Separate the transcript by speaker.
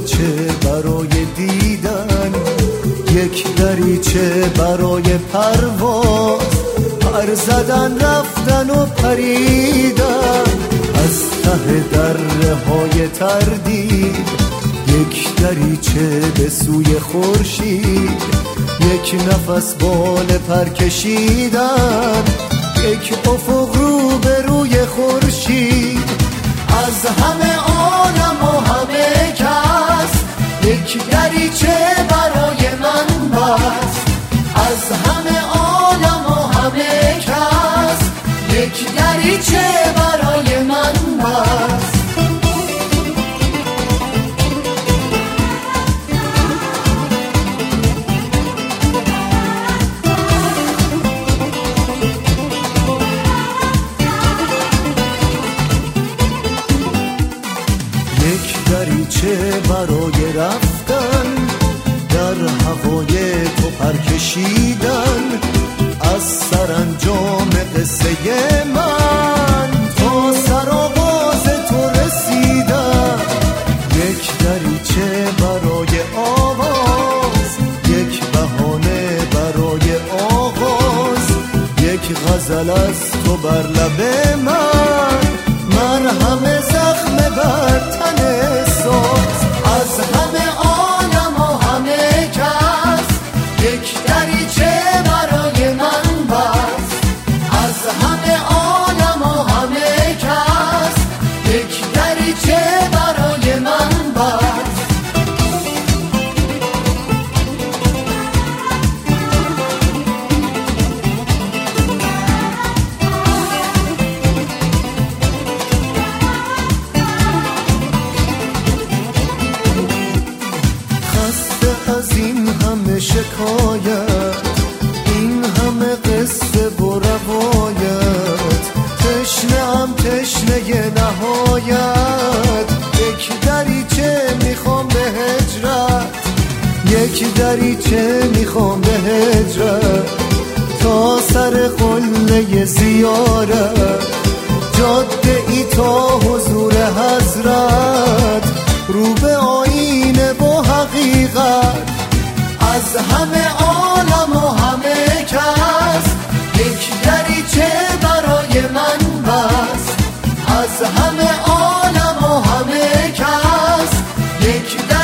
Speaker 1: دریچه برای دیدن، یک دریچه برای پرواز، پر زدن رفتن و پریدن از ته دره های تردید، یک دریچه به سوی خورشید، یک نفس بال پر کشیدن، یک افق رو به روی خورشید. از همه عالم و همه کس یک دریچه برای من بست، از همه عالم و همه کس یک دریچه برای من بست. یک دریچه برای رفتن، در هوای تو پر کشیدن، از سرانجام قصه من تا سرآغاز تو رسیدن. یک دریچه برای آواز، یک بهانه برای آغاز، یک غزل از تو بر لب من، مرهم زخم بر تن ساز. از همه عالم و همه کس یک دریچه برای من بست، از همه عالم و همه کس یک دریچه برای من بست. از این همه شکایت، این همه قصه و روایت، تشنه‌ام تشنه نهایت. یک دریچه میخوام به هجرت، یک دریچه میخوام به هجرت، تا سر قله زیارت، جاده ای تا حضور حضرت، رو به آینه و حقیقت. از همه عالم و همه کس یک دریچه برای من بست، از همه عالم و همه کس یک دریچه